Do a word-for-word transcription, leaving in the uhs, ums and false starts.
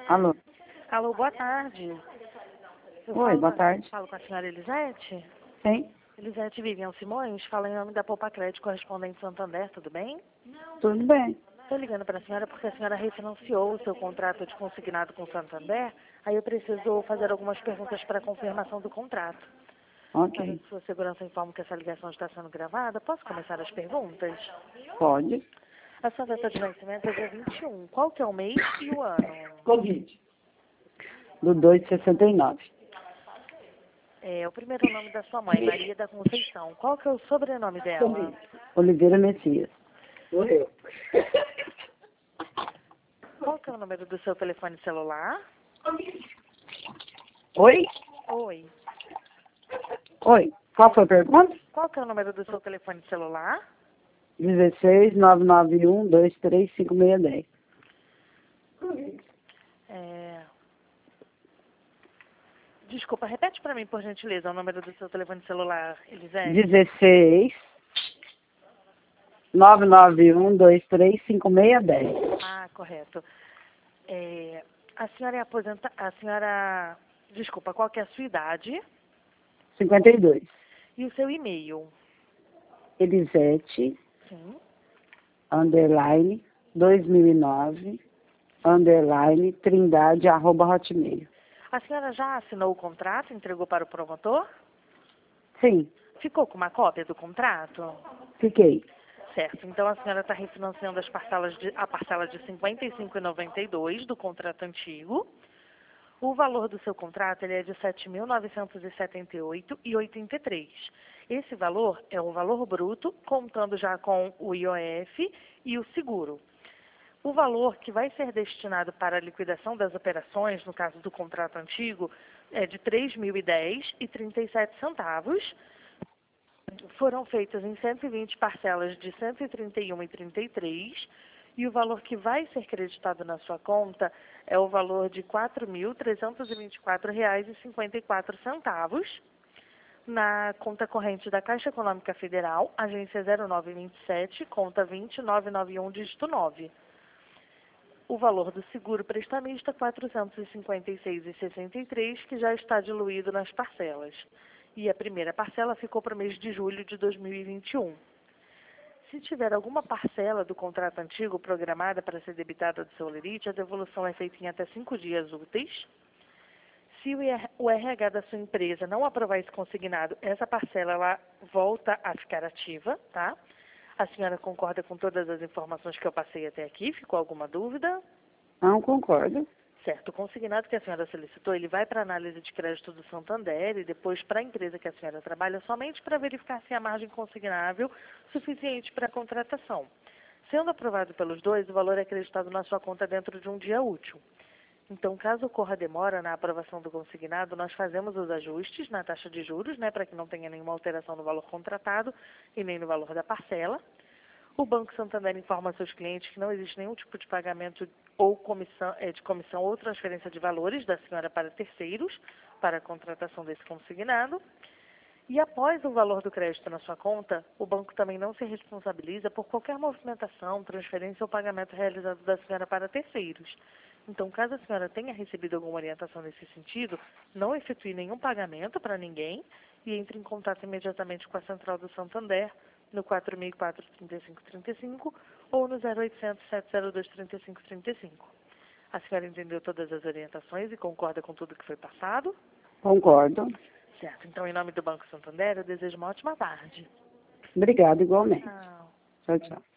Alô? Alô, boa tarde. Eu Oi, falo, boa tarde. Falo com a senhora Elisete? Sim, Elisete Vivian Simões, fala em nome da Poupa Crédito Correspondente Santander, tudo bem? tudo bem. Estou ligando para a senhora porque a senhora refinanciou o seu contrato de consignado com o Santander, aí eu preciso fazer algumas perguntas para confirmação do contrato. Para Ok, sua segurança, informo que essa ligação está sendo gravada. Posso começar as perguntas? pode. A sua data de nascimento é dia vinte e um. Qual que é o mês e o ano? Covid. Do dois de sessenta e nove. É, o primeiro nome da sua mãe, Maria da Conceição. Qual que é o sobrenome dela? Oliveira Messias. Sou eu. Qual que é o número do seu telefone celular? Oi? Oi. Oi, qual foi a pergunta? Qual que é o número do seu telefone celular? dezesseis, nove nove um, dois três cinco seis dez. É... Desculpa, repete para mim, por gentileza, o número do seu telefone celular, Elisete. dezesseis, nove nove um, dois três cinco seis dez. Ah, correto. É... A senhora é aposentada... A senhora... Desculpa, qual que é a sua idade? cinquenta e dois. E o seu e-mail? Elisete, Sim. underline, dois mil e nove, underline, trindade, arroba hotmail. A senhora já assinou o contrato, entregou para o promotor? Sim, Ficou com uma cópia do contrato? fiquei. Certo, então a senhora está refinanciando as parcelas de, a parcela de cinquenta e cinco reais e noventa e dois centavos do contrato antigo. O valor do seu contrato ele é de sete mil novecentos e setenta e oito reais e oitenta e três centavos. Esse valor é o valor bruto, contando já com o I O F e o seguro. O valor que vai ser destinado para a liquidação das operações, no caso do contrato antigo, é de três mil e dez reais e trinta e sete centavos. Foram feitas em cento e vinte parcelas de cento e trinta e um reais e trinta e três centavos e o valor que vai ser creditado na sua conta é o valor de quatro mil trezentos e vinte e quatro reais e cinquenta e quatro centavos na conta corrente da Caixa Econômica Federal, agência zero nove vinte e sete, conta vinte nove nove um, dígito nove. O valor do seguro prestamista quatrocentos e cinquenta e seis reais e sessenta e três centavos, que já está diluído nas parcelas. E a primeira parcela ficou para o mês de julho de dois mil e vinte e um. Se tiver alguma parcela do contrato antigo programada para ser debitada do seu lerite, a devolução é feita em até cinco dias úteis. Se o R H da sua empresa não aprovar esse consignado, essa parcela ela volta a ficar ativa, tá? A senhora concorda com todas as informações que eu passei até aqui? Ficou alguma dúvida? Não concordo. Certo, o consignado que a senhora solicitou, ele vai para a análise de crédito do Santander e depois para a empresa que a senhora trabalha, somente para verificar se há margem consignável suficiente para a contratação. Sendo aprovado pelos dois, o valor é acreditado na sua conta dentro de um dia útil. Então, caso ocorra demora na aprovação do consignado, nós fazemos os ajustes na taxa de juros, né, para que não tenha nenhuma alteração no valor contratado e nem no valor da parcela. O Banco Santander informa seus clientes que não existe nenhum tipo de pagamento ou comissão, é, de comissão ou transferência de valores da senhora para terceiros para a contratação desse consignado. E após o valor do crédito na sua conta, o banco também não se responsabiliza por qualquer movimentação, transferência ou pagamento realizado da senhora para terceiros. Então, caso a senhora tenha recebido alguma orientação nesse sentido, não efetue nenhum pagamento para ninguém e entre em contato imediatamente com a Central do Santander no quatro mil e quatro, trinta e cinco, trinta e cinco ou no zero oitocentos, sete zero dois, trinta e cinco, trinta e cinco. A senhora entendeu todas as orientações e concorda com tudo que foi passado? Concordo. Certo. Então, em nome do Banco Santander, eu desejo uma ótima tarde. Obrigada igualmente. Tchau. Tchau, tchau.